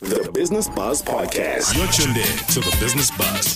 The Business Buzz Podcast. You're tuned in to the Business Buzz.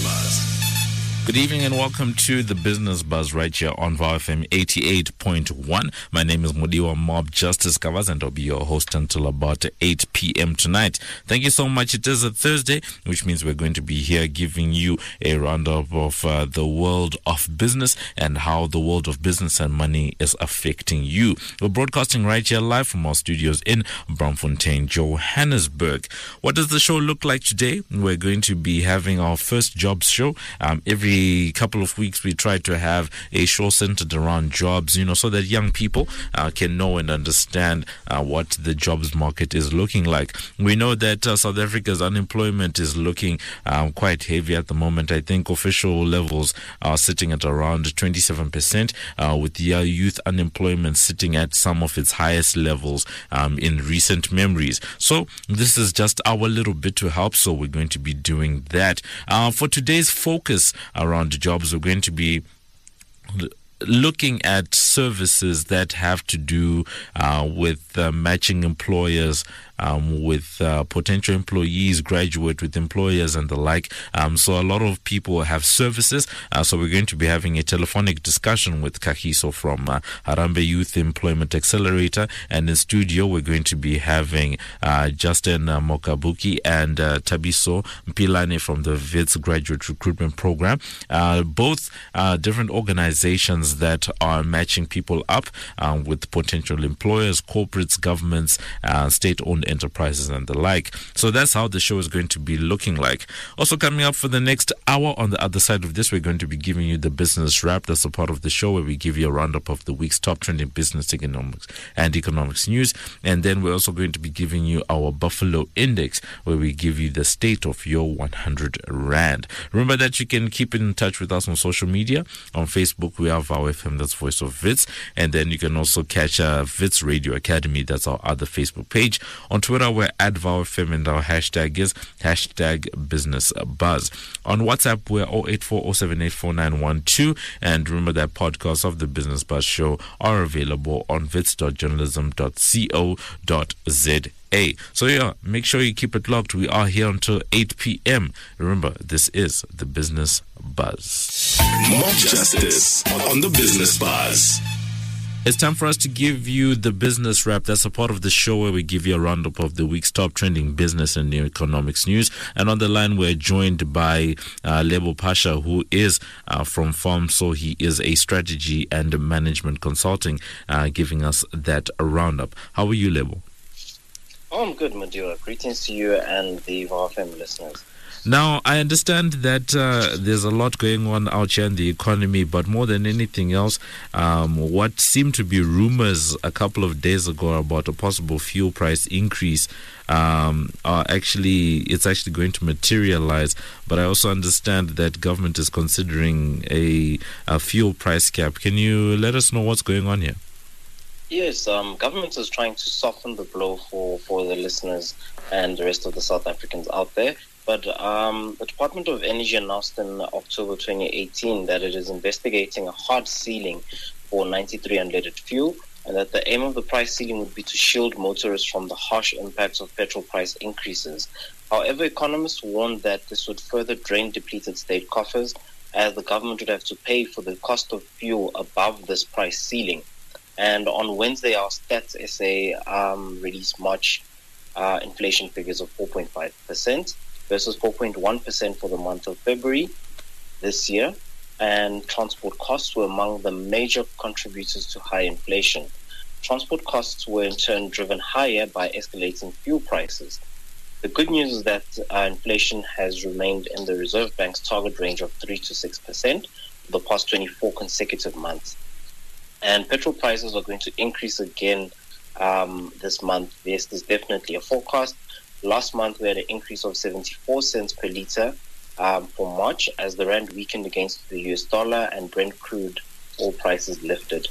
Good evening and welcome to the Business Buzz right here on VOW FM 88.1. My name is Mudiwa Mob Justice Kavaz and I'll be your host until about 8 p.m. tonight. Thank you so much. It is a Thursday, which means we're going to be here giving you a roundup of the world of business and how the world of business and money is affecting you. We're broadcasting right here live from our studios in Braamfontein, Johannesburg. What does the show look like today? We're going to be having our first jobs show. Every couple of weeks we try to have a show centered around jobs, so that young people can know and understand what the jobs market is looking like. We know that South Africa's unemployment is looking quite heavy at the moment. I think official levels are sitting at around 27%, with the youth unemployment sitting at some of its highest levels in recent memories. So this is just our little bit to help, so we're going to be doing that. For today's focus around jobs, we're going to be looking at services that have to do with matching employers with potential employees, graduate with employers and the like. So a lot of people have services. So we're going to be having a telephonic discussion with Kahiso from Harambee Youth Employment Accelerator. And in studio, we're going to be having Justin Mokabuki and Tabiso Mpilane from the WITS Graduate Recruitment Program. Both different organizations that are matching people up with potential employers, corporates, governments, state-owned enterprises and the like. So that's how the show is going to be looking like. Also coming up for the next hour on the other side of this, we're going to be giving you the business wrap. That's a part of the show where we give you a roundup of the week's top trending business, economics news. And then we're also going to be giving you our Buffalo Index, where we give you the state of your 100 Rand. Remember that you can keep in touch with us on social media. On Facebook, we have our FM, that's Voice of Wits. And then you can also catch Wits Radio Academy, that's our other Facebook page. On Twitter, we're at VowFM and our hashtag is #BusinessBuzz. On WhatsApp, we're 08407849112. And remember that podcasts of the Business Buzz Show are available on wits.journalism.co.za. So make sure you keep it locked. We are here until 8 p.m. Remember, this is the Business Buzz. Mob Justice on the Business Buzz. It's time for us to give you the business wrap. That's a part of the show where we give you a roundup of the week's top trending business and economics news. And on the line, we're joined by Lebo Pasha, who is from Farm. So he is a strategy and management consulting, giving us that roundup. How are you, Lebo? Oh, I'm good, Madura. Greetings to you and the VOW FM listeners. Now, I understand that there's a lot going on out here in the economy, but more than anything else, what seemed to be rumors a couple of days ago about a possible fuel price increase it's actually going to materialize. But I also understand that government is considering a fuel price cap. Can you let us know what's going on here? Yes, government is trying to soften the blow for the listeners and the rest of the South Africans out there. But the Department of Energy announced in October 2018 that it is investigating a hard ceiling for 93 unleaded fuel, and that the aim of the price ceiling would be to shield motorists from the harsh impacts of petrol price increases. However, economists warned that this would further drain depleted state coffers, as the government would have to pay for the cost of fuel above this price ceiling. And on Wednesday, our Stats SA released March inflation figures of 4.5%. versus 4.1% for the month of February this year, and transport costs were among the major contributors to high inflation. Transport costs were in turn driven higher by escalating fuel prices. The good news is that inflation has remained in the Reserve Bank's target range of 3 to 6% for the past 24 consecutive months. And petrol prices are going to increase again this month. Yes, there's definitely a forecast. Last month, we had an increase of 74 cents per litre for March as the rand weakened against the US dollar and Brent crude oil prices lifted.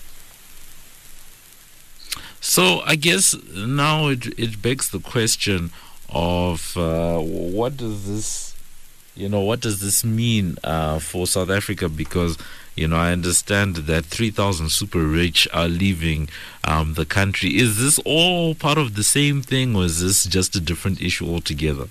So I guess now it begs the question of what does this what does this mean for South Africa? Because, I understand that 3,000 super rich are leaving the country. Is this all part of the same thing, or is this just a different issue altogether?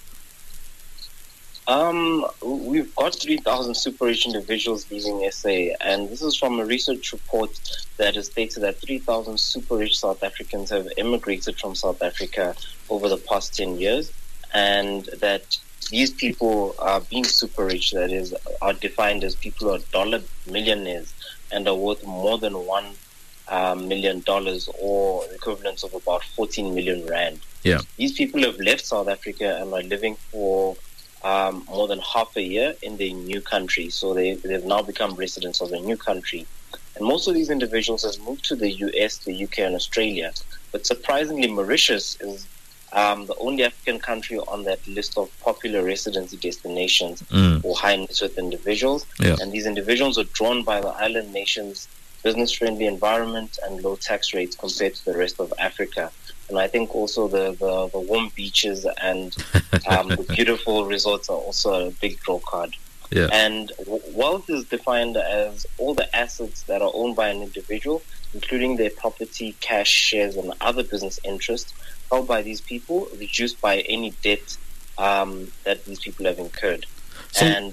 We've got 3,000 super rich individuals leaving SA, and this is from a research report that has stated that 3,000 super rich South Africans have immigrated from South Africa over the past 10 years, and that these people being super rich, that is, are defined as people who are dollar millionaires and are worth more than $1 million, or the equivalent of about 14 million rand. Yeah. These people have left South Africa and are living for more than half a year in their new country. So they've now become residents of a new country. And most of these individuals have moved to the US, the UK, and Australia. But surprisingly, Mauritius is the only African country on that list of popular residency destinations for high net worth individuals. Yeah. And these individuals are drawn by the island nation's business-friendly environment and low tax rates compared to the rest of Africa. And I think also the warm beaches and the beautiful resorts are also a big draw card. Yeah. And wealth is defined as all the assets that are owned by an individual, including their property, cash, shares, and other business interests, held by these people, reduced by any debt that these people have incurred. So, and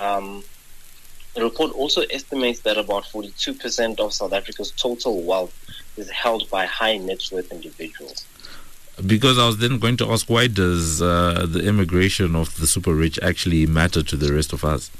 the report also estimates that about 42% of South Africa's total wealth is held by high net worth individuals. Because I was then going to ask, why does the immigration of the super rich actually matter to the rest of us?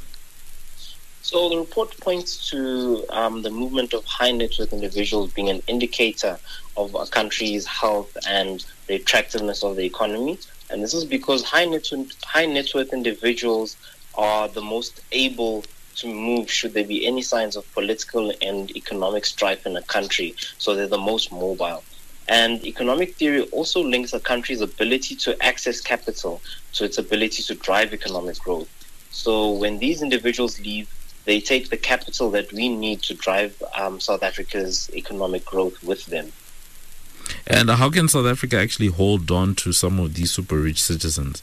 So the report points to the movement of high net worth individuals being an indicator of a country's health and the attractiveness of the economy. And this is because high net worth individuals are the most able to move should there be any signs of political and economic strife in a country. So they're the most mobile. And economic theory also links a country's ability to access capital to its ability to drive economic growth. So when these individuals leave, they take the capital that we need to drive South Africa's economic growth with them. And how can South Africa actually hold on to some of these super rich citizens?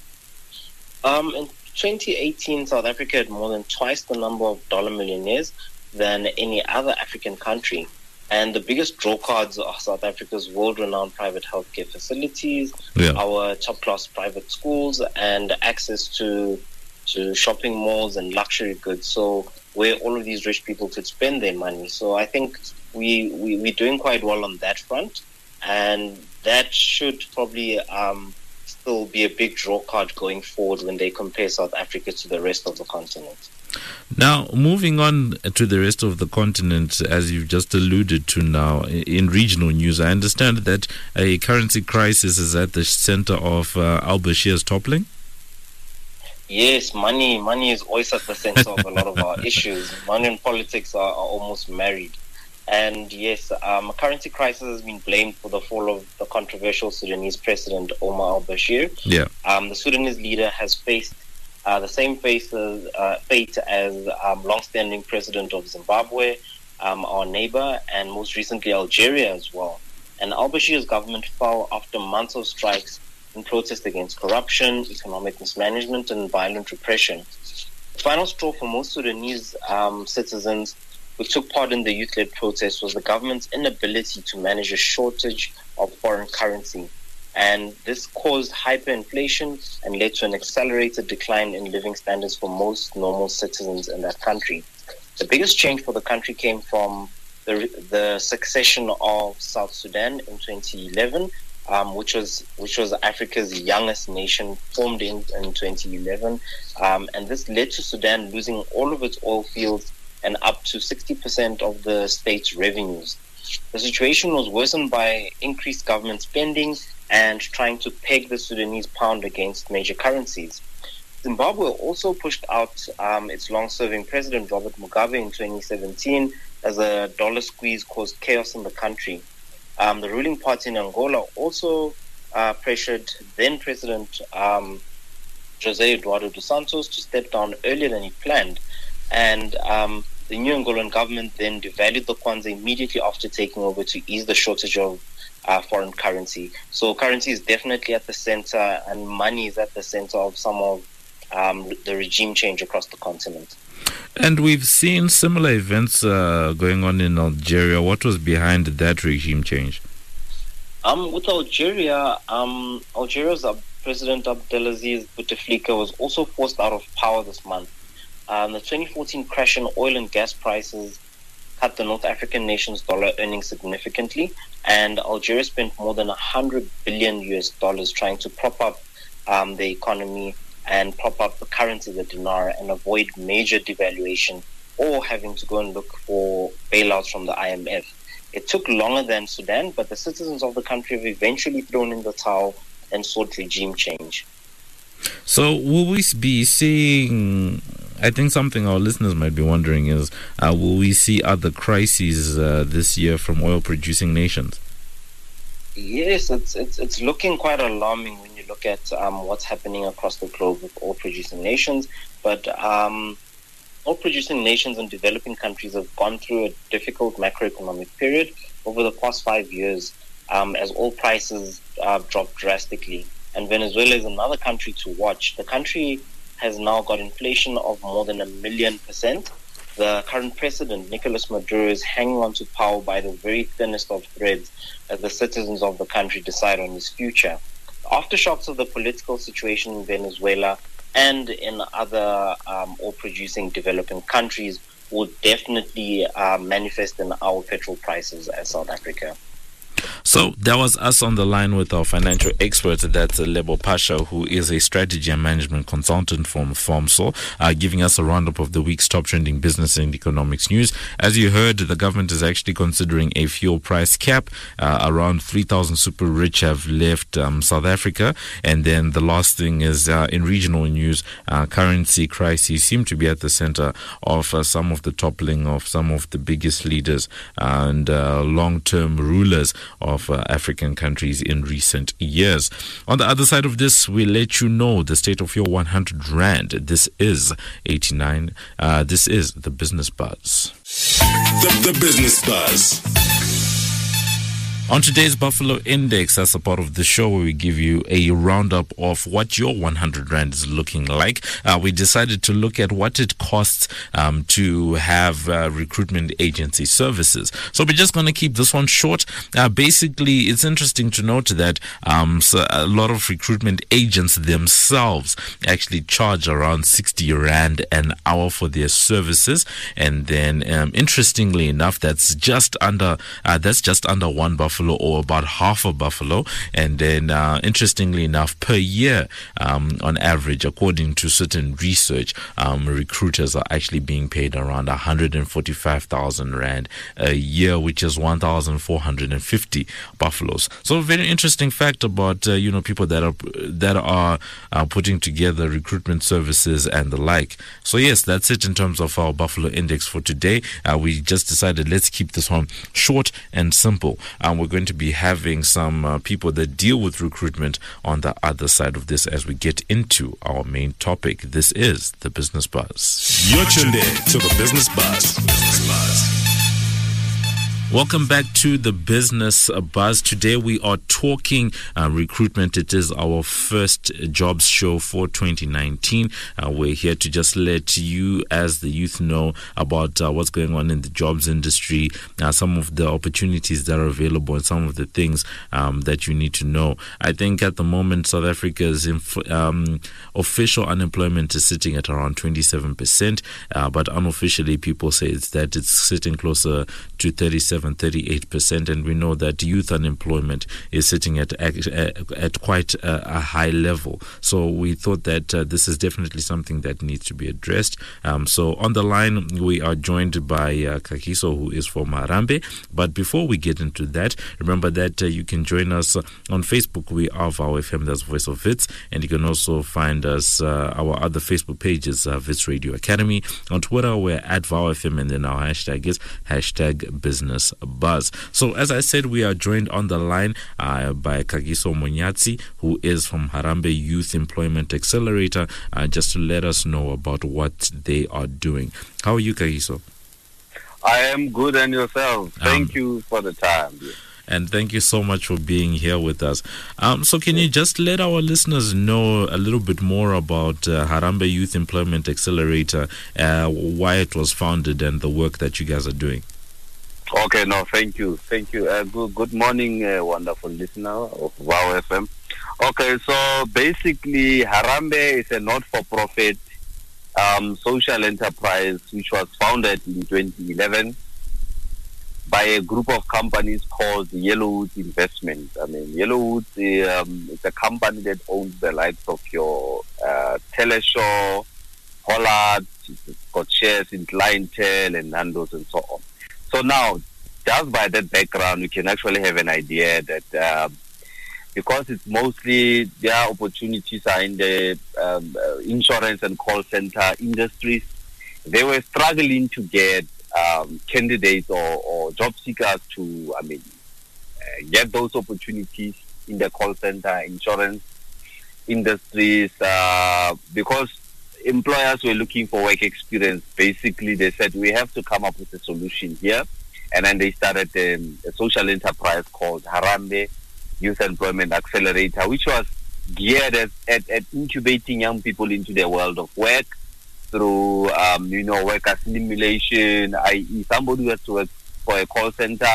In 2018, South Africa had more than twice the number of dollar millionaires than any other African country. And the biggest draw cards are South Africa's world-renowned private healthcare facilities, our top-class private schools, and access to shopping malls and luxury goods. So where all of these rich people could spend their money. So I think we're doing quite well on that front. And that should probably still be a big draw card going forward when they compare South Africa to the rest of the continent. Now, moving on to the rest of the continent, as you've just alluded to now, in regional news, I understand that a currency crisis is at the center of al-Bashir's toppling? Yes, money is always at the center of a lot of our issues. Money and politics are almost married. And yes, a currency crisis has been blamed for the fall of the controversial Sudanese president, Omar al-Bashir. Yeah. The Sudanese leader has faced the same fate as long-standing president of Zimbabwe, our neighbor, and most recently Algeria as well. And al-Bashir's government fell after months of strikes in protest against corruption, economic mismanagement, and violent repression. The final straw for most Sudanese citizens who took part in the youth-led protest was the government's inability to manage a shortage of foreign currency. And this caused hyperinflation and led to an accelerated decline in living standards for most normal citizens in that country. The biggest change for the country came from the succession of South Sudan in 2011, which was Africa's youngest nation, formed in 2011. And this led to Sudan losing all of its oil fields and up to 60% of the state's revenues. The situation was worsened by increased government spending and trying to peg the Sudanese pound against major currencies. Zimbabwe also pushed out its long-serving president, Robert Mugabe, in 2017 as a dollar squeeze caused chaos in the country. The ruling party in Angola also pressured then-President José Eduardo dos Santos to step down earlier than he planned. And the new Angolan government then devalued the kwanza immediately after taking over to ease the shortage of foreign currency. So currency is definitely at the center, and money is at the center of some of the regime change across the continent. And we've seen similar events going on in Algeria. What was behind that regime change? With Algeria, Algeria's President Abdelaziz Bouteflika was also forced out of power this month. The 2014 crash in oil and gas prices cut the North African nation's dollar earnings significantly, and Algeria spent more than $100 billion trying to prop up the economy and prop up the currency, the dinar, and avoid major devaluation or having to go and look for bailouts from the IMF. It took longer than Sudan, but the citizens of the country have eventually thrown in the towel and sought regime change. So will we be seeing, I think something our listeners might be wondering is, will we see other crises this year from oil-producing nations? Yes, it's looking quite alarming when you look at what's happening across the globe with oil-producing nations. But oil-producing nations and developing countries have gone through a difficult macroeconomic period over the past 5 years as oil prices dropped drastically. And Venezuela is another country to watch. The country has now got inflation of more than 1,000,000%. The current president, Nicolas Maduro, is hanging on to power by the very thinnest of threads as the citizens of the country decide on his future. The aftershocks of the political situation in Venezuela and in other oil-producing developing countries will definitely manifest in our petrol prices as South Africa. So that was us on the line with our financial expert. That's Lebo Pasha, who is a strategy and management consultant from FOMSO, giving us a roundup of the week's top trending business and economics news. As you heard, the government is actually considering a fuel price cap. Around 3,000 super rich have left South Africa. And then the last thing is in regional news, currency crises seem to be at the center of some of the toppling of some of the biggest leaders and long-term rulers of African countries in recent years. On the other side of this, we let you know the state of your 100 Rand. This is 89. This is the Business Buzz. The Business Buzz. On today's Buffalo Index, as a part of the show where we give you a roundup of what your 100 Rand is looking like, we decided to look at what it costs to have recruitment agency services. So we're just going to keep this one short. Basically, it's interesting to note that so a lot of recruitment agents themselves actually charge around 60 Rand an hour for their services. And then, interestingly enough, that's just under one Buffalo, or about half a buffalo. And then interestingly enough, per year on average, according to certain research, recruiters are actually being paid around 145,000 Rand a year, which is 1,450 buffaloes. So a very interesting fact about people that are putting together recruitment services and the like. So yes, that's it in terms of our Buffalo Index for today. We just decided let's keep this one short and simple. We're going to be having some people that deal with recruitment on the other side of this as we get into our main topic. This is the Business Buzz. You're tuned in to the Business Buzz. Welcome back to the Business Buzz. Today we are talking recruitment. It is our first jobs show for 2019. We're here to just let you as the youth know about what's going on in the jobs industry, some of the opportunities that are available and some of the things that you need to know. I think at the moment South Africa's official unemployment is sitting at around 27%, but unofficially people say it's sitting closer to 38%, and we know that youth unemployment is sitting at quite a high level. So we thought that this is definitely something that needs to be addressed. So on the line we are joined by Kagiso, who is from Harambee. But before we get into that, remember that you can join us on Facebook. We are VOW FM, that's Voice of Wits, and you can also find us our other Facebook page is Wits Radio Academy. On Twitter we're at VOW FM, and then our hashtag is #Business Buzz. So as I said, we are joined on the line by Kagiso Monyatsi, who is from Harambee Youth Employment Accelerator, just to let us know about what they are doing. How are you, Kagiso? I am good, and yourself? Thank you for the time. And thank you so much for being here with us. So can you just let our listeners know a little bit more about Harambee Youth Employment Accelerator, why it was founded and the work that you guys are doing? Okay, no, thank you. Good morning, wonderful listener of WOW FM. Okay, so basically, Harambee is a not-for-profit social enterprise which was founded in 2011 by a group of companies called Yellowwood Investments. I mean, Yellowwood is a company that owns the likes of your Teleshow, Hollard, it's got shares in Clientele and Nando's and so on. So now, just by that background, we can actually have an idea that because it's mostly their opportunities are in the insurance and call center industries, they were struggling to get candidates or job seekers to, get those opportunities in the call center, insurance industries, because employers were looking for work experience. Basically, they said, we have to come up with a solution here. And then they started a social enterprise called Harambee Youth Employment Accelerator, which was geared at incubating young people into the world of work through, worker simulation, i.e. somebody who has to work for a call center.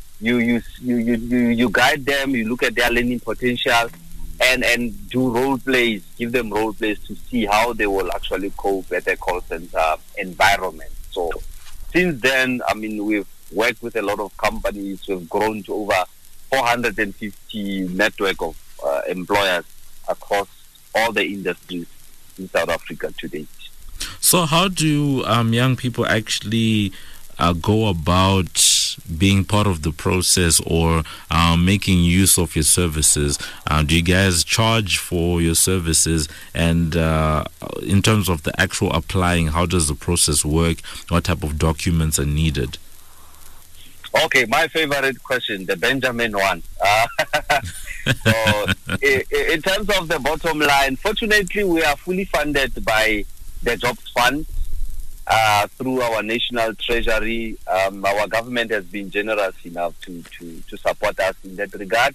You guide them, you look at their learning potential, and do role plays, give them role plays to see how they will actually cope at a call center environment. So since then, we've worked with a lot of companies. We've grown to over 450 network of employers across all the industries in South Africa to date. So how do young people actually go about being part of the process or making use of your services? Do you guys charge for your services? And in terms of the actual applying, how does the process work? What type of documents are needed? Okay, my favorite question, the Benjamin one. So, in terms of the bottom line, fortunately, we are fully funded by the Jobs Fund through our national treasury. Our government has been generous enough to support us in that regard.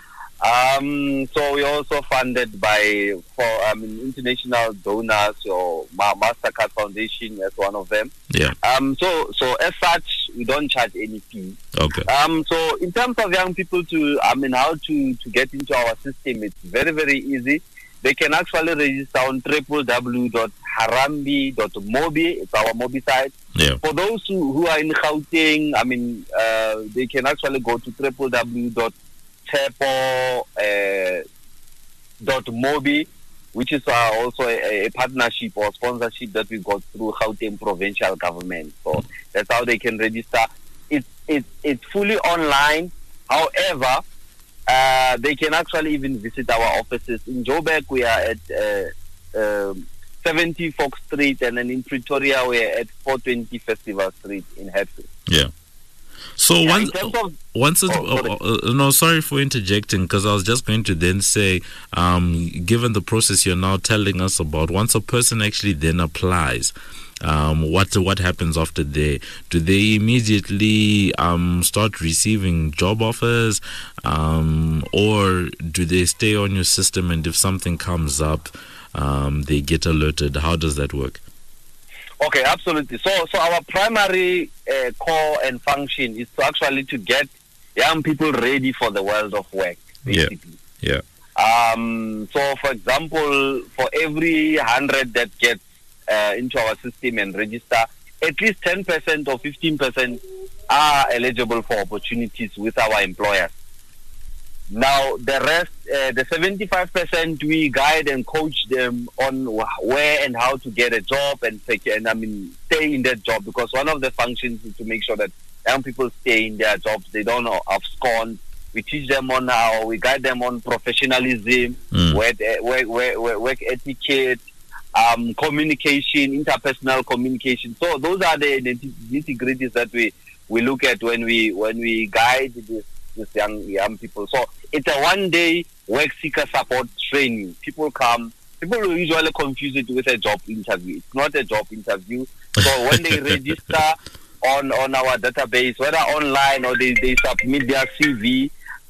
So we're also funded by international donors, or Mastercard Foundation as one of them. Yeah. So as such, we don't charge any fee. Okay. So in terms of young people how to get into our system, it's very, very easy. They can actually register on www.harambee.mobi. It's our Mobi site. Yeah. For those who are in Gauteng, they can actually go to www.tepo.mobi, which is also a partnership or sponsorship that we got through Gauteng provincial government. So that's how they can register. It's fully online. However, they can actually even visit our offices. In Joburg, we are at 70 Fox Street, and then in Pretoria, we are at 420 Festival Street in Hatfield. Yeah. So sorry for interjecting, because I was just going to then say, given the process you're now telling us about, once a person actually then applies, what happens after there? Do they immediately start receiving job offers, or do they stay on your system, and if something comes up, they get alerted? How does that work? Okay, absolutely. So our primary core and function is to actually to get young people ready for the world of work, basically. Yeah. So, for example, for every 100 that gets into our system and register, at least 10% or 15% are eligible for opportunities with our employers. Now, the rest, the 75%, we guide and coach them on where and how to get a job and stay in that job, because one of the functions is to make sure that young people stay in their jobs. They don't abscond. We teach them on how, we guide them on professionalism, work etiquette, communication, interpersonal communication. So those are the nitty-gritties that we look at when we guide this young people. So it's a one-day work seeker support training. People will usually confuse it with a job interview. It's not a job interview. So when they register, on our database, whether online or they submit their CV.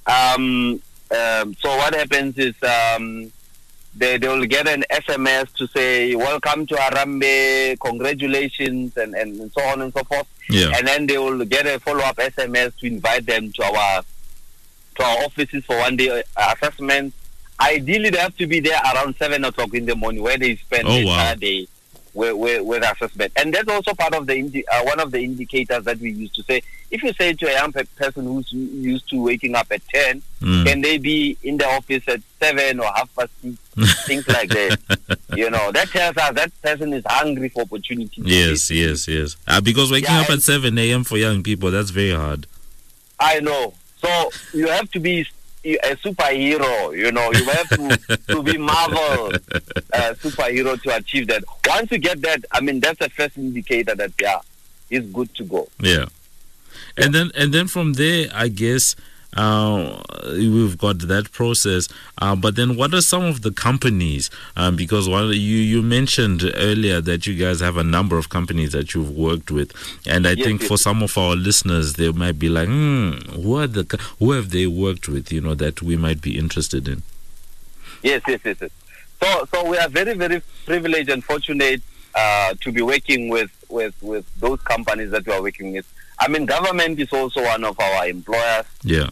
So what happens is they will get an SMS to say, welcome to Harambee, congratulations, and so on and so forth. Yeah. And then they will get a follow-up SMS to invite them to our offices for one-day assessment. Ideally, they have to be there around 7 o'clock in the morning, where they spend the entire day with assessment. And that's also part of the one of the indicators that we use to say, if you say to a young person who's used to waking up at 10, can they be in the office at 7 or 6:30, things like that. That tells us that person is hungry for opportunity. Yes. Because waking up at 7 a.m. for young people, that's very hard. I know. So you have to be a superhero, you have to be Marvel superhero to achieve that. Once you get that, that's the first indicator that it's good to go. Yeah. And then from there, I guess we've got that process. But then what are some of the companies? Because you mentioned earlier that you guys have a number of companies that you've worked with. And I think for some of our listeners, they might be like, who have they worked with, that we might be interested in? Yes. So we are very, very privileged and fortunate to be working with those companies that we are working with. Government is also one of our employers. Yeah.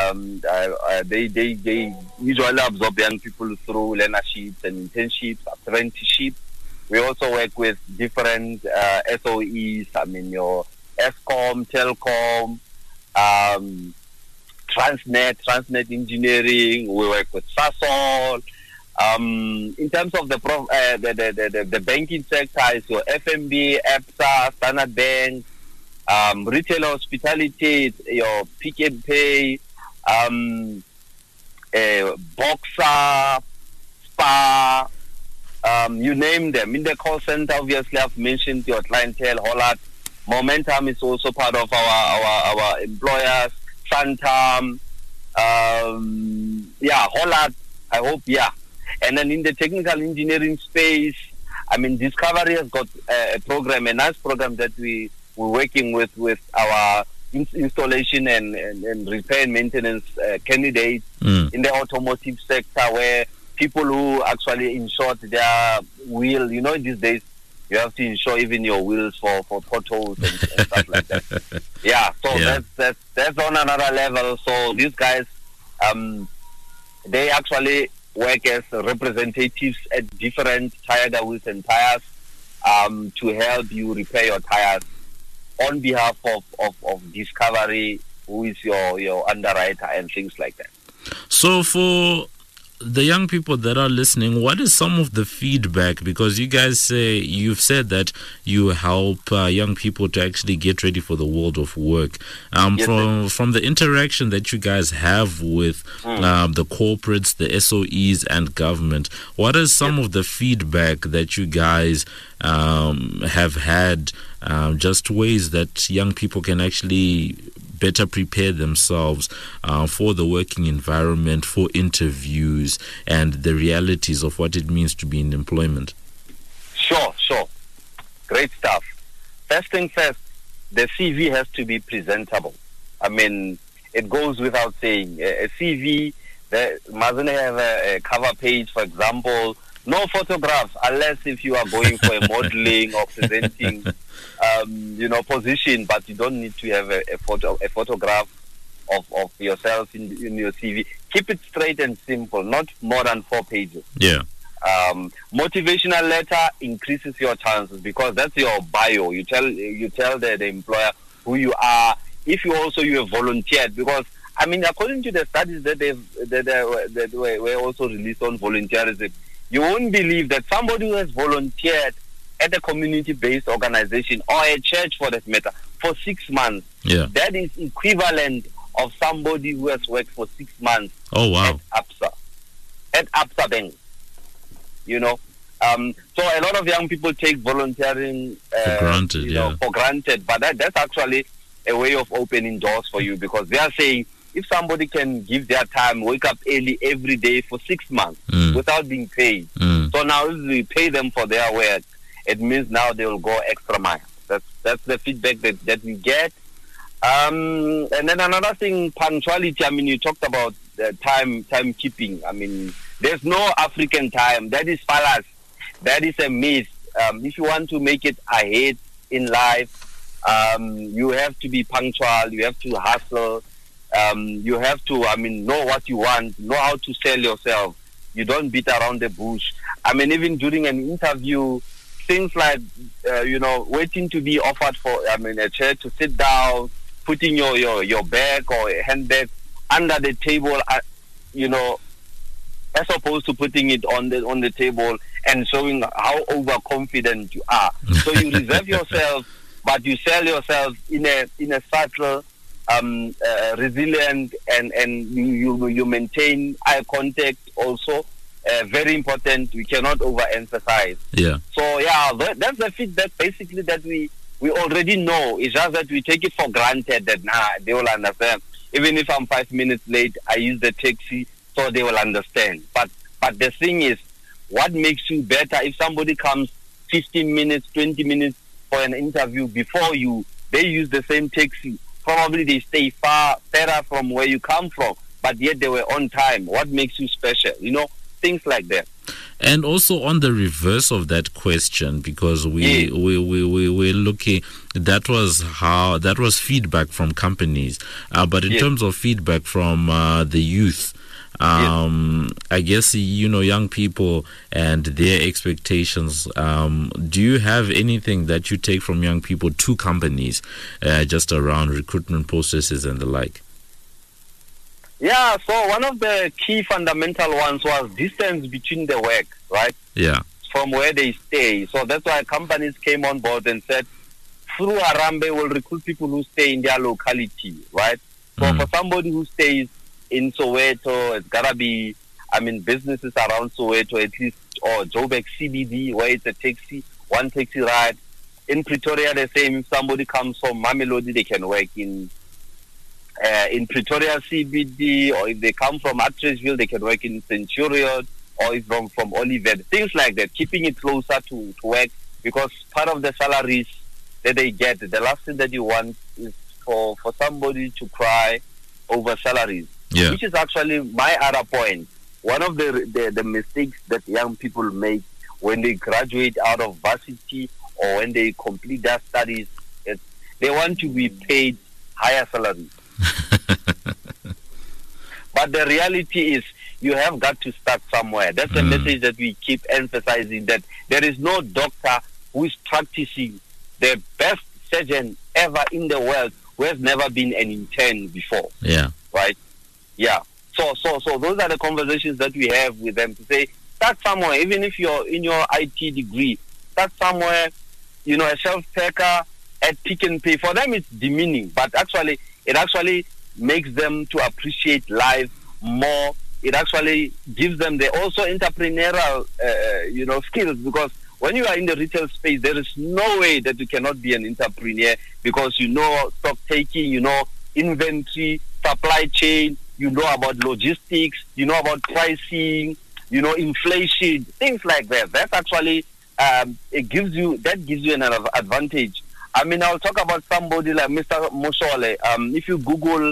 They usually absorb young people through learnerships and internships, apprenticeships. We also work with different SOEs. Your Eskom, Telkom, Transnet Engineering. We work with Sasol. In terms of the banking sector, is your FNB, ABSA, Standard Bank. Retail hospitality, your Pick and Pay, Boxer, Spa, you name them. In the call center, obviously, I've mentioned your clientele, Hollard. Momentum is also part of our employers. Santam, Hollard, I hope, And then in the technical engineering space, Discovery has got a nice program that we're working with our installation and repair and maintenance candidates in the automotive sector, where people who actually insured their wheel, these days you have to insure even your wheels for potholes and stuff like that. That's on another level. So these guys, they actually work as representatives at different tire wheels and tires to help you repair your tires on behalf of Discovery, who is your underwriter and things like that. So for the young people that are listening, what is some of the feedback? Because you guys you've said that you help young people to actually get ready for the world of work. From the interaction that you guys have with the corporates, the SOEs, and government, what is some of the feedback that you guys have had? Just ways that young people can actually better prepare themselves for the working environment, for interviews, and the realities of what it means to be in employment. Sure. Great stuff. First thing first, the CV has to be presentable. It goes without saying. A CV mustn't have a cover page, for example. No photographs, unless if you are going for a modeling or presenting position, but you don't need to have a photograph of yourself in your CV. Keep it straight and simple, not more than 4 pages. Yeah. Motivational letter increases your chances because that's your bio. You tell the employer who you are. If you have volunteered, because according to the studies that were also released on volunteerism, you won't believe that somebody who has volunteered at a community-based organization or a church, for that matter, for 6 months, that is equivalent of somebody who has worked for 6 months at ABSA Bank. So a lot of young people take volunteering for granted, but that's actually a way of opening doors for you, because they are saying if somebody can give their time, wake up early every day for 6 months without being paid. So now if we pay them for their work, it means now they will go extra mile. That's the feedback that we get. And then another thing, punctuality. I mean, you talked about timekeeping. I mean, there's no African time. That is fallacy. That is a myth. If you want to make it ahead in life, you have to be punctual. You have to hustle. You have to, know what you want, know how to sell yourself. You don't beat around the bush. I mean, even during an interview, things like, waiting to be offered for, a chair to sit down, putting your bag or a handbag under the table, as opposed to putting it on the table and showing how overconfident you are. So you reserve yourself, but you sell yourself in a subtle, resilient, and you maintain eye contact also. Very important. We cannot overemphasize. Yeah. So that's the feedback basically that we already know. It's just that we take it for granted that they will understand. Even if I'm 5 minutes late, I use the taxi so they will understand. But the thing is, what makes you better if somebody comes 15 minutes, 20 minutes for an interview before you, they use the same taxi. Probably they stay further from where you come from, but yet they were on time. What makes you special? Things like that. And also on the reverse of that question, because we're looking, that was feedback from companies, but in terms of feedback from the youth, I guess young people and their expectations. Do you have anything that you take from young people to companies, just around recruitment processes and the like? Yeah, so one of the key fundamental ones was distance between the work, right? Yeah. From where they stay. So that's why companies came on board and said, through Harambee, we'll recruit people who stay in their locality, right? So for somebody who stays in Soweto, it's got to be, businesses around Soweto, at least, or Joburg CBD, where it's one taxi ride. In Pretoria, the same. If somebody comes from Mamelodi, they can work in Pretoria CBD, or if they come from Atteridgeville, they can work in Centurion, or if from Olivet, things like that, keeping it closer to work, because part of the salaries that they get, the last thing that you want is for somebody to cry over salaries, which is actually my other point. One of the mistakes that young people make when they graduate out of varsity or when they complete their studies, is they want to be paid higher salaries. But the reality is, you have got to start somewhere. That's the message that we keep emphasizing, that there is no doctor who is practicing, the best surgeon ever in the world, who has never been an intern before. Yeah. Right? Yeah. So those are the conversations that we have with them, to say, start somewhere. Even if you're in your IT degree, start somewhere, a shelf-packer at Pick n Pay. For them, it's demeaning, but it actually makes them to appreciate life more. It actually gives them the also entrepreneurial, skills, because when you are in the retail space, there is no way that you cannot be an entrepreneur, because stock taking, inventory, supply chain, about logistics, about pricing, inflation, things like that. That's actually it gives you an advantage. I'll talk about somebody like Mr. Moshole. If you Google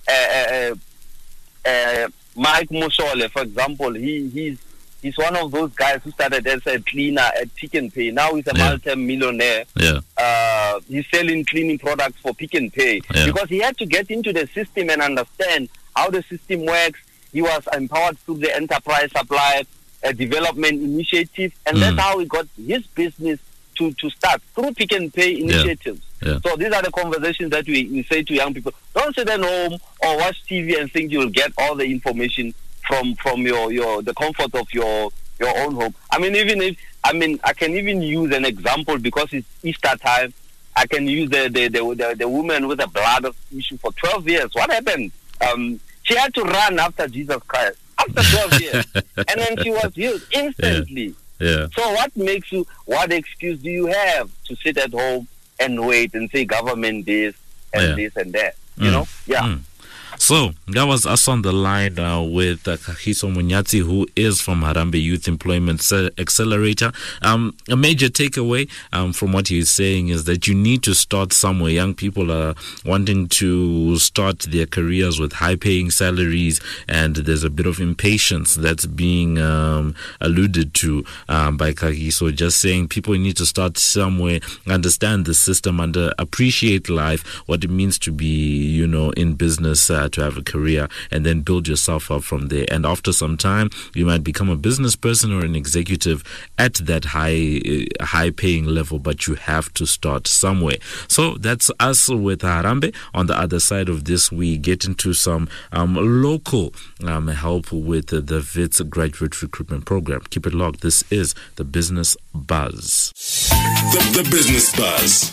Mike Moshole, for example, he's one of those guys who started as a cleaner at Pick n Pay. Now he's a multi-millionaire. Yeah. He's selling cleaning products for Pick n Pay because he had to get into the system and understand how the system works. He was empowered through the enterprise supply development initiative, and that's how he got his business to start, through Pick n Pay initiatives. Yeah. So these are the conversations that we say to young people. Don't sit at home or watch TV and think you'll get all the information from the comfort of your own home. I can even use an example, because it's Easter time. I can use the woman with the blood issue for 12 years. What happened? She had to run after Jesus Christ after 12 years, and then she was healed instantly. Yeah. So what excuse do you have to sit at home and wait and say government this and this and that? So that was us on the line with Kagiso Munyati, who is from Harambee Youth Employment Accelerator. A major takeaway from what he's saying is that you need to start somewhere. Young people are wanting to start their careers with high-paying salaries, and there's a bit of impatience that's being alluded to by Kagiso, just saying people need to start somewhere, understand the system, and appreciate life, what it means to be, in business, to have a career, and then build yourself up from there. And after some time, you might become a business person or an executive at that high-paying level, but you have to start somewhere. So that's us with Harambee. On the other side of this, we get into some local help with the WITS Graduate Recruitment Program. Keep it locked. This is the Business Buzz. The Business Buzz.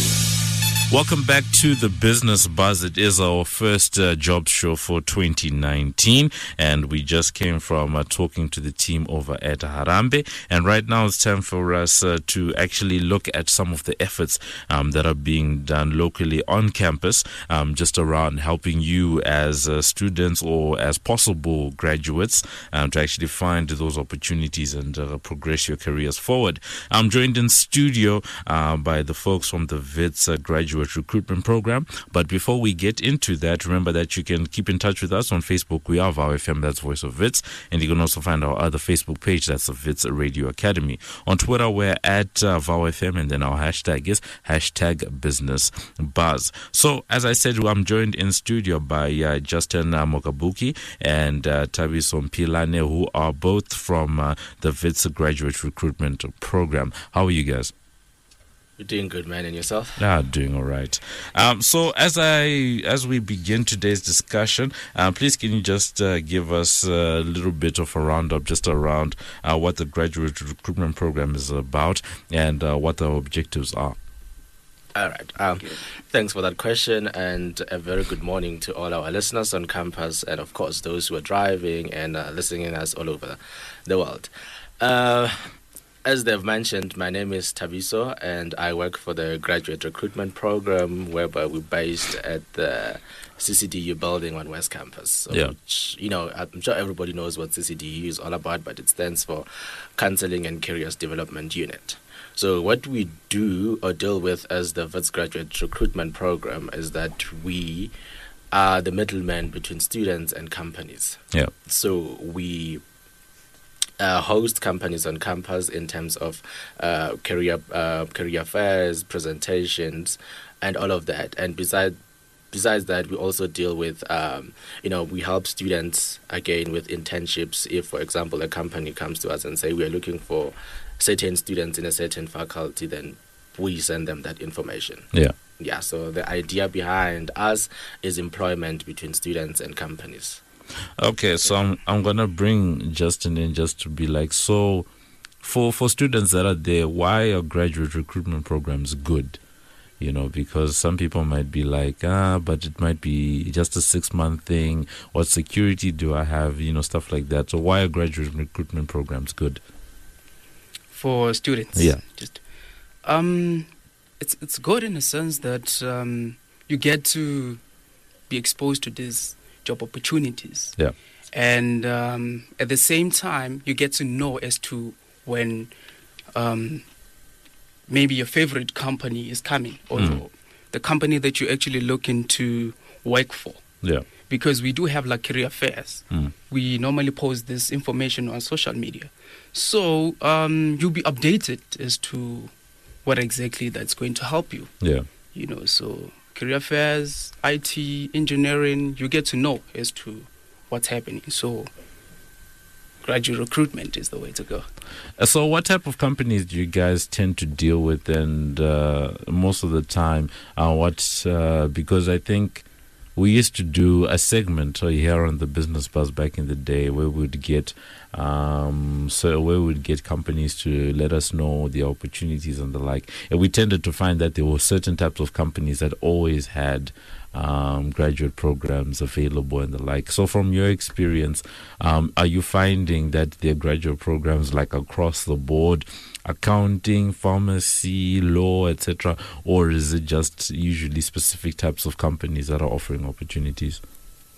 Welcome back to the Business Buzz. It is our first job show for 2019, and we just came from talking to the team over at Harambee. And right now it's time for us to actually look at some of the efforts that are being done locally on campus, just around helping you as students or as possible graduates to actually find those opportunities and progress your careers forward. I'm joined in studio by the folks from the WITS Graduate Recruitment Program. But before we get into that, remember that you can keep in touch with us on Facebook. We are VOW FM, that's Voice of WITS, and you can also find our other Facebook page, that's the WITS Radio Academy. On Twitter, we're at VOW FM, and then our hashtag is #BusinessBuzz. So, as I said, I'm joined in studio by Justin Mokabuki and Thabiso Mpilane, who are both from the WITS Graduate Recruitment Program. How are you guys? You're doing good, man, and yourself? Yeah, doing all right. So as we begin today's discussion, please can you just give us a little bit of a roundup just around what the Graduate Recruitment Program is about and what the objectives are? All right. Thanks for that question, and a very good morning to all our listeners on campus, and of course those who are driving and listening to us all over the world. As they've mentioned, my name is Thabiso, and I work for the Graduate Recruitment Program, whereby we're based at the CCDU building on West Campus. Which, I'm sure everybody knows what CCDU is all about, but it stands for Counseling and Careers Development Unit. So what we do or deal with as the WITS Graduate Recruitment Program is that we are the middleman between students and companies. Yeah. So we host companies on campus in terms of career fairs, presentations, and all of that. And besides that, we also deal with, we help students again with internships. If, for example, a company comes to us and say we are looking for certain students in a certain faculty, then we send them that information. Yeah. So the idea behind us is employment between students and companies. Okay, so I'm gonna bring Justin in just to be like, so for students that are there, why are graduate recruitment programs good? Because some people might be like, but it might be just a 6-month thing. What security do I have? Stuff like that. So why are graduate recruitment programs good for students? Yeah, it's good in a sense that you get to be exposed to this job opportunities. Yeah. And at the same time, you get to know as to when maybe your favorite company is coming, or the company that you're actually looking to work for. Yeah. Because we do have like career fairs. We normally post this information on social media. So you'll be updated as to what exactly that's going to help you. Yeah. So career fairs, IT, engineering, you get to know as to what's happening. So graduate recruitment is the way to go. So what type of companies do you guys tend to deal with? And most of the time, because I think we used to do a segment here on the Business Buzz back in the day where we would get companies to let us know the opportunities and the like. And we tended to find that there were certain types of companies that always had graduate programs available and the like. So from your experience, are you finding that there are graduate programs like across the board, accounting, pharmacy, law, etc., or is it just usually specific types of companies that are offering opportunities?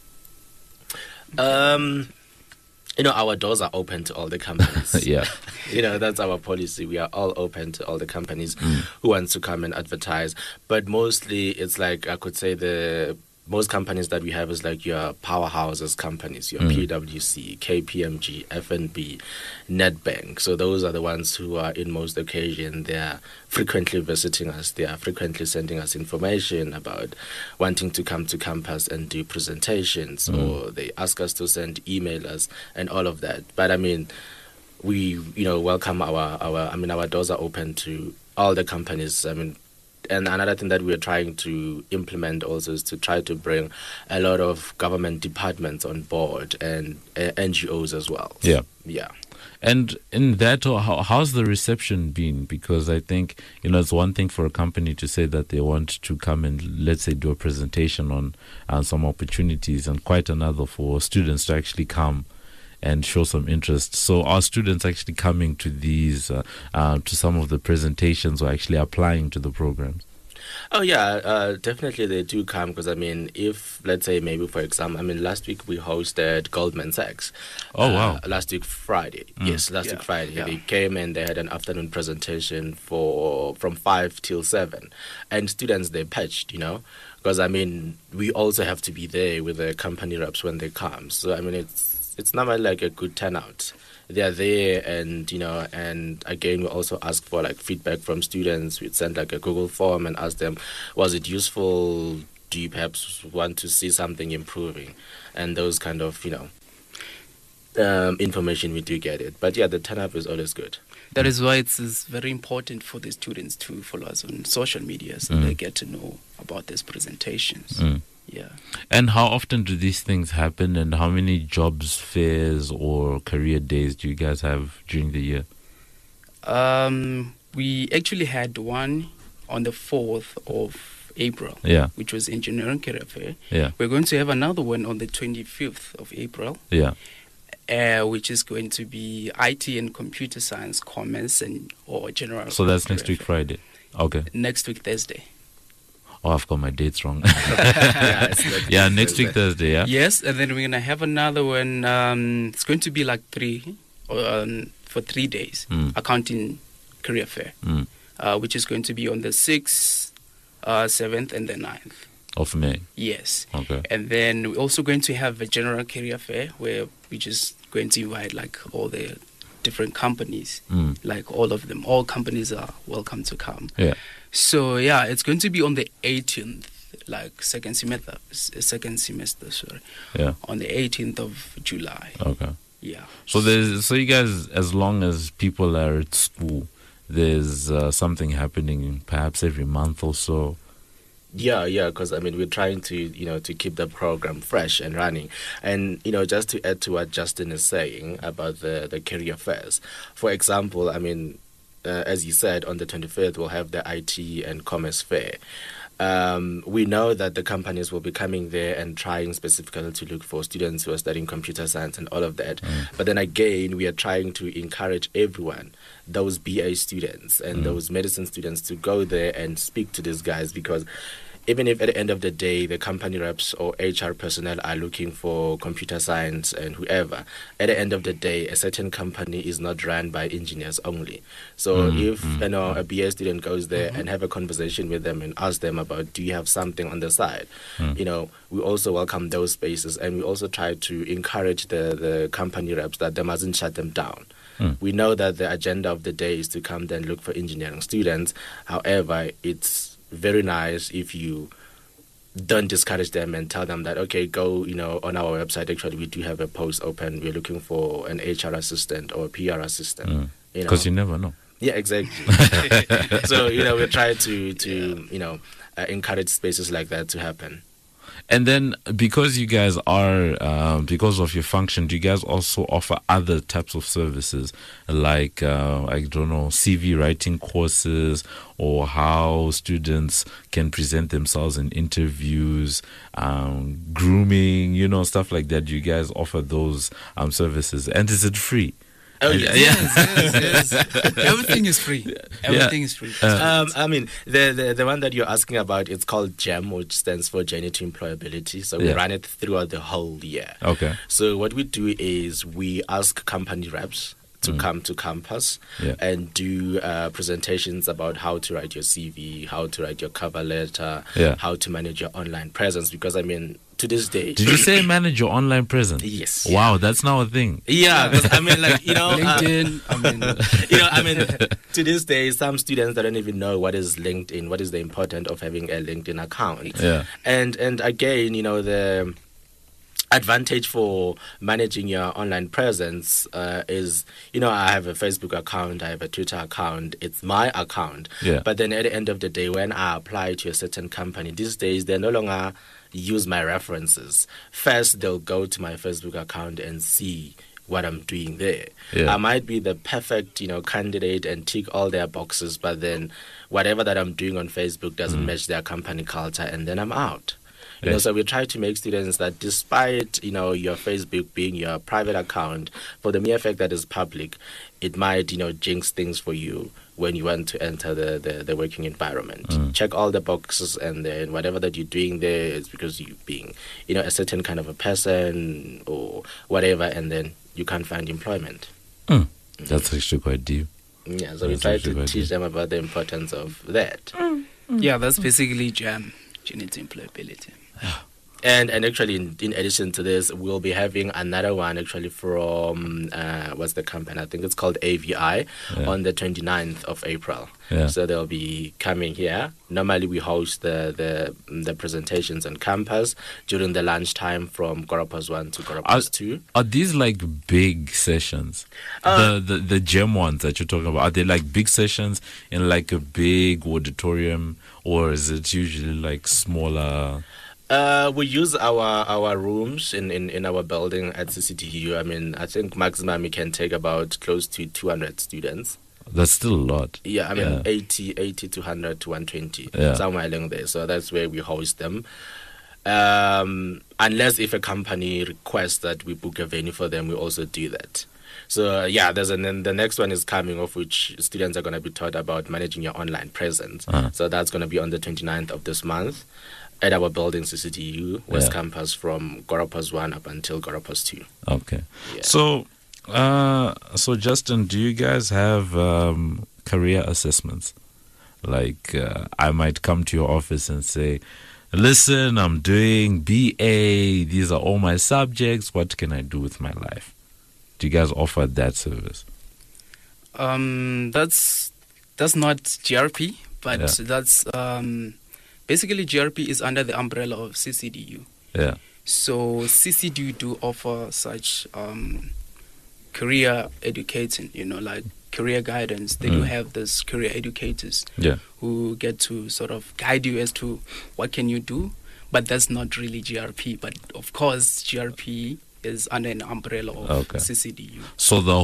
Our doors are open to all the companies. Yeah. That's our policy. We are all open to all the companies who want to come and advertise. But mostly it's like, I could say most companies that we have is like your powerhouses companies, your PwC, KPMG, FNB, Nedbank. So those are the ones who are in most occasion. They are frequently visiting us. They are frequently sending us information about wanting to come to campus and do presentations, or they ask us to send emailers and all of that. But I mean, we welcome our doors are open to all the companies. I mean, and another thing that we're trying to implement also is to try to bring a lot of government departments on board and NGOs as well. Yeah. Yeah. And in that, how's the reception been? Because I think, it's one thing for a company to say that they want to come and, let's say, do a presentation on some opportunities, and quite another for students to actually come and show some interest. So are students actually coming to these, to some of the presentations, or actually applying to the programs? Oh, yeah, definitely they do come, because, I mean, if, let's say, maybe, for example, last week we hosted Goldman Sachs. Oh, wow. Last week, Friday. Yes, last week, Friday. Yeah. They came and they had an afternoon presentation from 5 till 7. And students, they pitched, because, I mean, we also have to be there with the company reps when they come. So, I mean, it's not like a good turnout. They are there, and and again, we also ask for like feedback from students. We'd send like a Google form and ask them, was it useful? Do you perhaps want to see something improving? And those kind of information, we do get it. But yeah, the turnout is always good. That is why it's very important for the students to follow us on social media, so they get to know about these presentations. Yeah. And how often do these things happen, and how many jobs fairs or career days do you guys have during the year? We actually had one on the 4th of April, which was Engineering Career Fair. Yeah. We're going to have another one on the 25th of April. Yeah. Which is going to be IT and Computer Science, Commerce, or General. So that's next week Friday. Okay. Next week Thursday. Oh, I've got my dates wrong. Next week Thursday, yeah? Yes, and then we're going to have another one. It's going to be like for 3 days, Accounting Career Fair, which is going to be on the 6th, 7th, and the 9th. Of May? Yes. Okay. And then we're also going to have a General Career Fair where we're just going to invite like all the different companies, like all of them. All companies are welcome to come. Yeah. So yeah, it's going to be on the 18th, like second semester. Sorry. Yeah. On the 18th of July. Okay. Yeah. So you guys, as long as people are at school, there's something happening perhaps every month or so. Yeah, because we're trying to to keep the program fresh and running, and just to add to what Justin is saying about the career fairs. For example, as you said, on the 25th we'll have the IT and Commerce Fair. We know that the companies will be coming there and trying specifically to look for students who are studying computer science and all of that. But then again, we are trying to encourage everyone, those BA students and those medicine students, to go there and speak to these guys, because even if at the end of the day the company reps or HR personnel are looking for computer science and whoever, at the end of the day a certain company is not run by engineers only. So if a BA student goes there and have a conversation with them and ask them about, do you have something on the side, we also welcome those spaces, and we also try to encourage the company reps that they mustn't shut them down. We know that the agenda of the day is to come there and look for engineering students. However, it's very nice if you don't discourage them and tell them that, okay, go, on our website, actually, we do have a post open. We're looking for an HR assistant or a PR assistant. Because you never know. Yeah, exactly. So, we try to encourage spaces like that to happen. And then, because you guys are, because of your function, do you guys also offer other types of services, like, CV writing courses, or how students can present themselves in interviews, grooming, stuff like that? Do you guys offer those services? And is it free? Oh, Yes. Everything is free. Everything is free. I mean, the one that you're asking about, it's called GEM, which stands for Journey to Employability. So we run it throughout the whole year. Okay. So what we do is we ask company reps to come to campus and do presentations about how to write your CV, how to write your cover letter, how to manage your online presence. Because, I mean, to this day... Did you say manage your online presence? Yes. Wow, that's now a thing. Yeah, because, I mean, like, you know... LinkedIn, to this day, some students don't even know what is LinkedIn, what is the importance of having a LinkedIn account. Yeah. And again, you know, the advantage for managing your online presence is, you know, I have a Facebook account, I have a Twitter account, it's my account. Yeah. But then at the end of the day, when I apply to a certain company, these days they no longer use my references. First, they'll go to my Facebook account and see what I'm doing there. Yeah. I might be the perfect, you know, candidate and tick all their boxes, but then whatever that I'm doing on Facebook doesn't match their company culture, and then I'm out. You know, so we try to make students that despite, you know, your Facebook being your private account, for the mere fact that it's public, it might, you know, jinx things for you when you want to enter the working environment. Check all the boxes, and then whatever that you're doing there is because you're being, you know, a certain kind of a person or whatever, and then you can't find employment. That's actually quite deep. Yeah, so we try to teach them about the importance of that. Yeah, that's basically GEM, Journey to Employability. And actually, in addition to this, we'll be having another one actually from, what's the company? I think it's called AVI on the 29th of April. Yeah. So they'll be coming here. Normally, we host the presentations on campus during the lunchtime from Goropas 1 to Goropas 2. Are these like big sessions? The GEM ones that you're talking about, are they like big sessions in like a big auditorium, or is it usually like smaller? We use our rooms in our building at CCTU. I mean, I think maximum we can take about close to 200 students. That's still a lot. Yeah, I mean 80 to 100 to 120, somewhere along there. So that's where we host them. Unless if a company requests that we book a venue for them, we also do that. So then the next one is coming, of which students are going to be taught about managing your online presence. So that's going to be on the 29th of this month at our building, CCTU, West Campus, from Goropas 1 up until Goropas 2. Okay. Yeah. So Justin, do you guys have career assessments? Like, I might come to your office and say, listen, I'm doing BA, these are all my subjects, what can I do with my life? Do you guys offer that service? That's not GRP, but that's... basically, GRP is under the umbrella of CCDU. Yeah. So CCDU do offer such career educating, you know, like career guidance. They do have this career educators who get to sort of guide you as to what can you do. But that's not really GRP. But of course, GRP is under an umbrella of CCDU. So the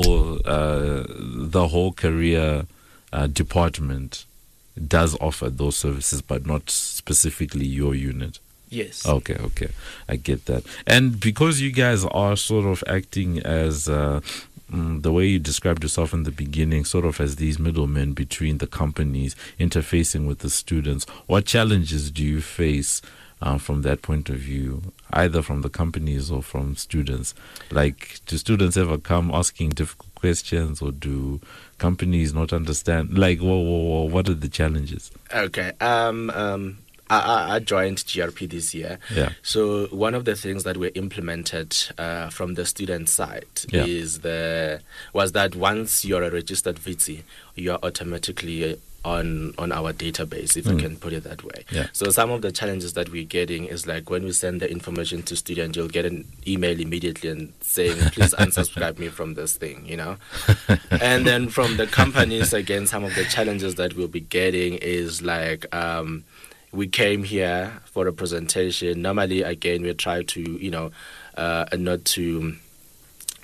whole career department does offer those services, but not specifically your unit. Yes. Okay. I get that. And because you guys are sort of acting as, the way you described yourself in the beginning, sort of as these middlemen between the companies interfacing with the students, what challenges do you face from that point of view, either from the companies or from students? Like, do students ever come asking difficult questions, or do companies not understand? Like, what are the challenges? Okay. I joined GRP this year. Yeah. So one of the things that were implemented from the student side was that once you're a registered VC, you're automatically on our database, if you can put it that way. Yeah. So some of the challenges that we're getting is like when we send the information to students, you'll get an email immediately and saying, please unsubscribe me from this thing, you know. And then from the companies, again, some of the challenges that we'll be getting is like, we came here for a presentation. Normally, again, we try to, not to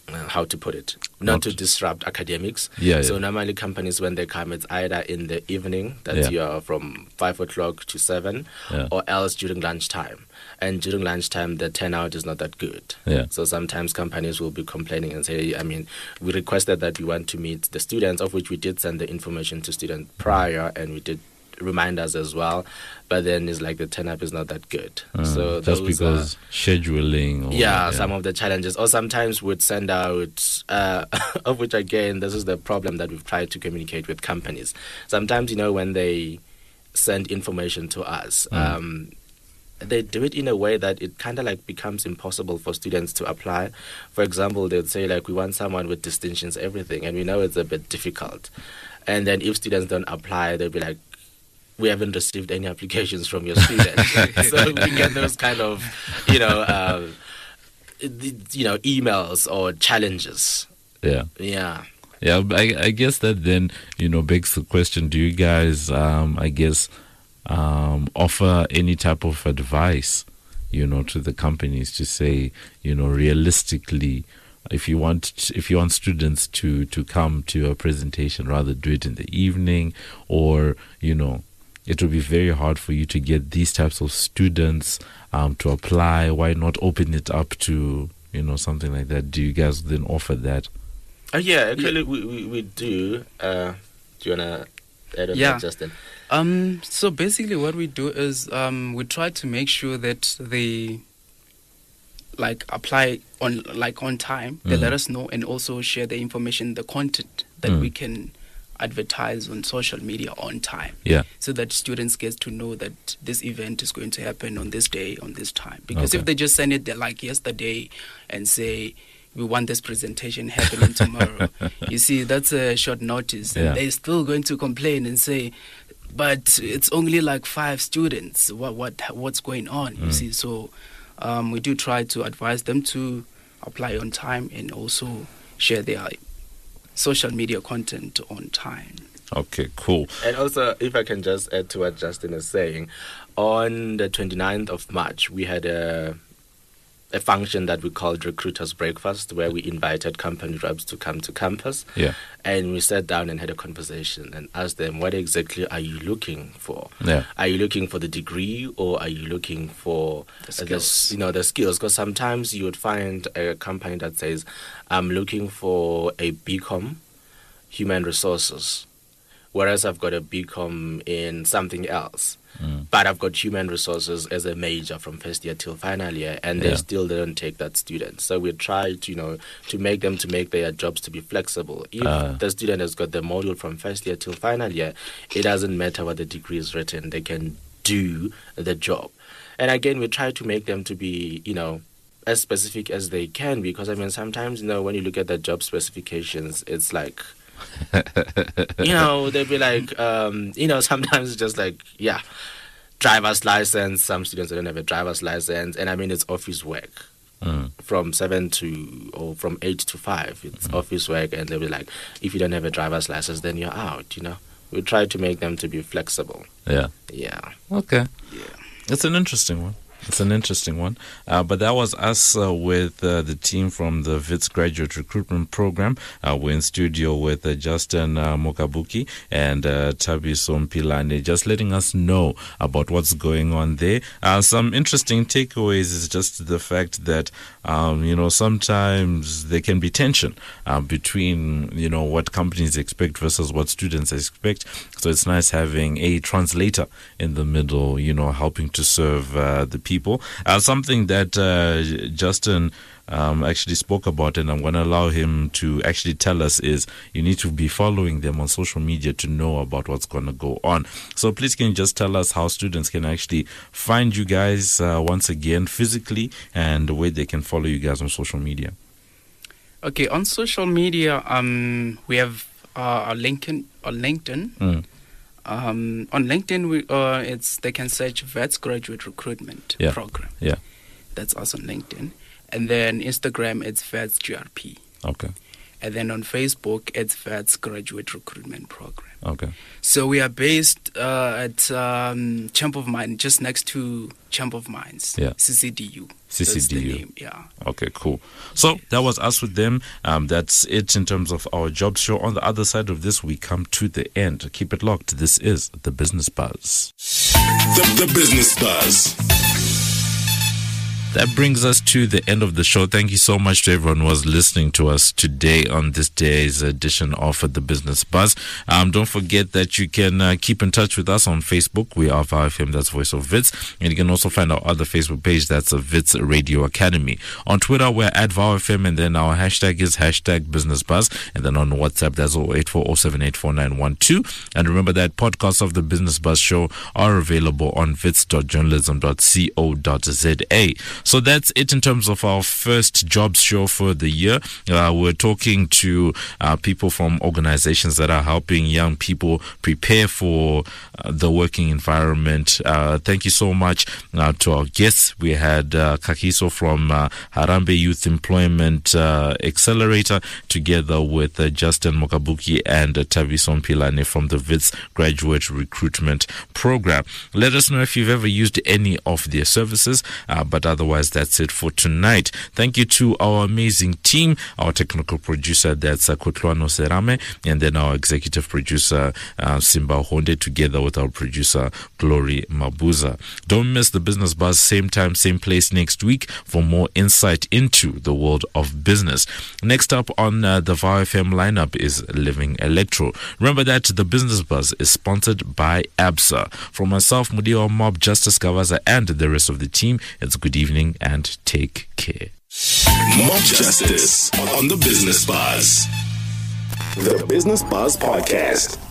how to put it, not to disrupt academics. So normally companies, when they come, it's either in the evening, that's you're from 5 o'clock to 7, or else during lunchtime. And during lunchtime, the turnout is not that good. So sometimes companies will be complaining and say, we requested that we want to meet the students, of which we did send the information to students prior, and we did reminders as well, but then it's like the turn-up is not that good. So just because scheduling or, some of the challenges, or sometimes we'd send out of which, again, this is the problem that we've tried to communicate with companies. Sometimes, when they send information to us, they do it in a way that it kind of like becomes impossible for students to apply. For example, they'd say like, we want someone with distinctions, everything, and we know it's a bit difficult. And then if students don't apply, they'll be like, we haven't received any applications from your students. So we get those kind of, emails or challenges. I guess that then, begs the question, do you guys, offer any type of advice, to the companies to say, realistically, if you want students to come to a presentation, rather do it in the evening, or, it will be very hard for you to get these types of students to apply. Why not open it up to, something like that? Do you guys then offer that? Actually, we do. Do you want to add on that, Justin? So basically what we do is we try to make sure that they apply on time. They let us know, and also share the information, the content that we can advertise on social media on time, so that students get to know that this event is going to happen on this day, on this time. Because if they just send it there like yesterday and say, we want this presentation happening tomorrow, you see, that's a short notice, and they're still going to complain and say, but it's only like 5 students, what's going on? You see, so we do try to advise them to apply on time, and also share their social media content on time. Okay, cool. And also, if I can just add to what Justin is saying, on the 29th of March, we had a function that we called Recruiters Breakfast, where we invited company reps to come to campus. And we sat down and had a conversation and asked them, what exactly are you looking for? Are you looking for the degree, or are you looking for the skills? The skills? Because sometimes you would find a company that says, I'm looking for a BCom, human resources, whereas I've got a BCom in something else. But I've got human resources as a major from first year till final year, and they still don't take that student. So we try to, to make their jobs to be flexible. If the student has got the module from first year till final year, it doesn't matter what the degree is written, they can do the job. And again, we try to make them to be, as specific as they can, because sometimes, when you look at the job specifications, it's like, they'll be like, sometimes it's just like, driver's license. Some students don't have a driver's license, and it's office work from 7 to, or from 8 to 5. It's office work, and they'll be like, if you don't have a driver's license, then you're out. We try to make them to be flexible. Okay. It's an interesting one. But that was us with the team from the WITS Graduate Recruitment Program. We're in studio with Justin Mokabuki and Thabiso Mpilane, just letting us know about what's going on there. Some interesting takeaways is just the fact that, sometimes there can be tension between, what companies expect versus what students expect. So it's nice having a translator in the middle, helping to serve the people. Something that Justin actually spoke about, and I'm going to allow him to actually tell us, is you need to be following them on social media to know about what's going to go on. So please, can you just tell us how students can actually find you guys once again physically, and where they can follow you guys on social media? Okay, on social media, we have LinkedIn. On LinkedIn, they can search WITS Graduate Recruitment Program. That's us on LinkedIn. And then Instagram, it's WITS GRP. Okay. And then on Facebook, it's VETS Graduate Recruitment Program. Okay. So we are based at Champ of Mines, just next to Champ of Mines. Yeah. CCDU. CCDU. That's the name, yeah. Okay, cool. So that was us with them. That's it in terms of our job show. On the other side of this, we come to the end. Keep it locked. This is The Business Buzz. The Business Buzz. That brings us to the end of the show. Thank you so much to everyone who was listening to us today on this day's edition of The Business Buzz. Don't forget that you can keep in touch with us on Facebook. We are VOWFM, that's Voice of Wits. And you can also find our other Facebook page, that's Wits Radio Academy. On Twitter, we're at VOWFM, and then our hashtag is #BusinessBuzz. And then on WhatsApp, that's 08407849112. And remember that podcasts of The Business Buzz show are available on wits.journalism.co.za. So that's it in terms of our first jobs show for the year. We're talking to people from organizations that are helping young people prepare for the working environment. Thank you so much to our guests. We had Kakiso from Harambee Youth Employment Accelerator, together with Justin Mokabuki and Tabiso Mpilane from the WITS Graduate Recruitment Program. Let us know if you've ever used any of their services, but otherwise that's it for tonight. Thank you to our amazing team, our technical producer, that's Kotluano Serame, and then our executive producer, Simba Honde, together with our producer, Glory Mabuza. Don't miss The Business Buzz, same time, same place next week for more insight into the world of business. Next up on the VOWFM lineup is Living Electro. Remember that The Business Buzz is sponsored by ABSA. From myself, Mudiwa Mob, Justice Kavaza, and the rest of the team, it's good evening and take care. Mob Justice on The Business Buzz. The Business Buzz Podcast.